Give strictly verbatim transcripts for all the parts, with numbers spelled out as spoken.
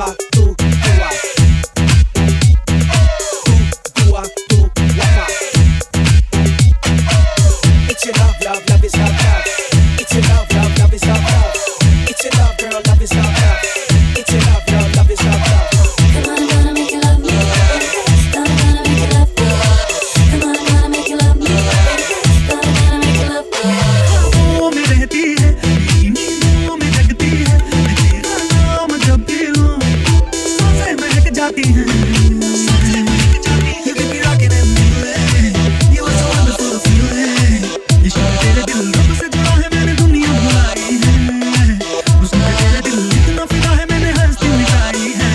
guapa, tú, tua. Tú, tua, tú, guapa. It's your love, love, love is love, love. It's your love, love, love is love, love. It's your love, girl, love is love, love. It's your love, girl, love is love, love. Come on, I'm gonna make you love me. Gonna, gonna make you love me. Come on, I'm gonna make you love me. Gonna, gonna make you love me. ख्वाबों में रहती है, नींदों में जगती है, मैं तेरा नाम जब भी लूं, सांसें महक जाती हैं. You keep me rocking and moving, you are so wonderful feeling. इश्क में तेरे दिल रब से जुड़ा है, मैंने दुनिया भुलाई है. हुस्न पे तेरे दिल इतना फिदा है, मैंने हस्ती मिटाई है.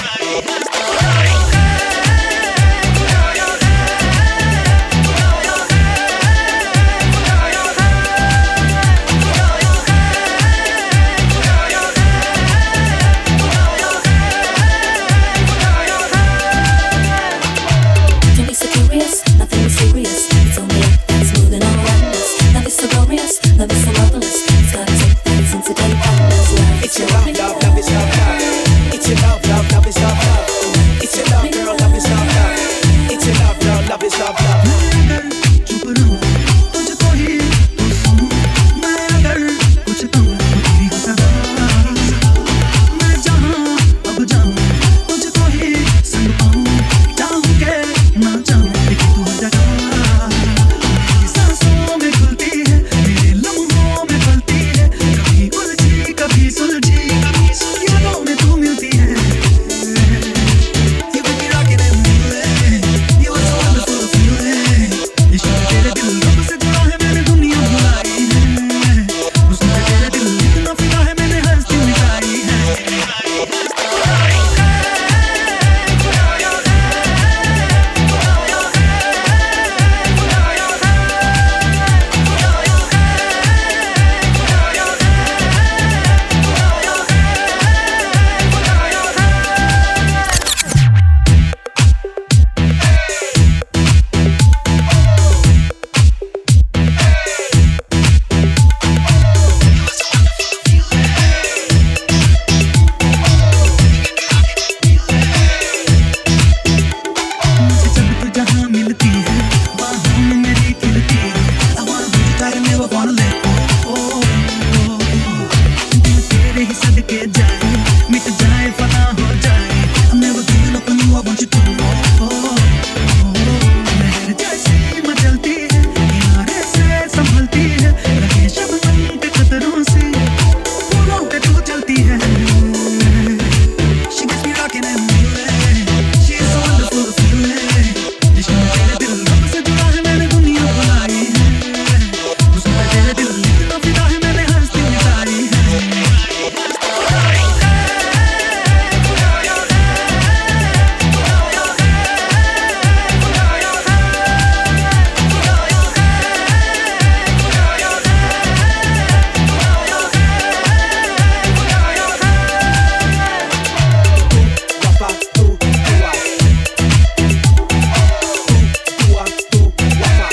Don't be so curious, nothing is serious. It's only act that's moving all around us. Love is so glorious, love is so marvelous. It's gotta take place into day practice. Love It's your love, love, love is love, love. It's your love, love, love is love, love. It's your love, girl, love is love, love. It's your love, girl, love is love, love. मैं अगर चुप रहूं, तुझको ही तो सुनूं. मैं अगर कुछ कहूं, तो तेरी हो सदा. मैं जहां अब जाऊं, तुझको ही संग पाऊं. चाहूं के ना चाहूं, लेकिन तू हर जगह. मेरी सांसों में घुलती है, मेरे लम्हों में पलती है. कभी उलझी, कभी सुलझी, यादों में तू मिलती है. You keep me rocking and moving, you are so wonderful feeling. इश्क में तेरे दिल रब से जुड़ा है, मैंने दुनिया भुलाई है. हुस्न पे तेरे दिल इतना फिदा है, मैंने हस्ती मिटाई है. मुझे जब तू जहाँ मिलती है, बाहों में मेरी खिलती है. I wanna hold you tight and never wanna let go. Oh, oh, oh. दिल तेरे ही सदके जाए, मिट जाए, फना हो जाए. I'm never giving up on you, I want you to know. Oh, oh, oh. लहर जैसी मचलती है, किनारे से संभलती है. लगे शबनम के कतरों से, फूलों पे तू चलती है. She gets me rocking and moving, she is so wonderful feeling. इश्क में तेरे दिल रब से जुड़ा है, मैंने दुनिया भुलाई है. हुस्न पे तेरे दिल इतना फिदा है, मैंने हस्ती मिटाई है. Guapa, tú, tua. Tú, tua, tú, guapa.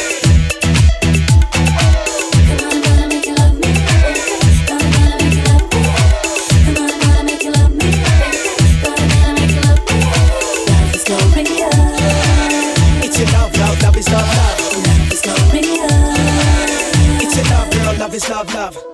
Come on, I'm gonna make you love me. Gonna, gonna make you love me. Come on, I'm gonna make you love me. Gonna, gonna make you love me. Love is glorious. It's your love, love, love is love, love. Love is glorious. It's your love, girl, love is love, love.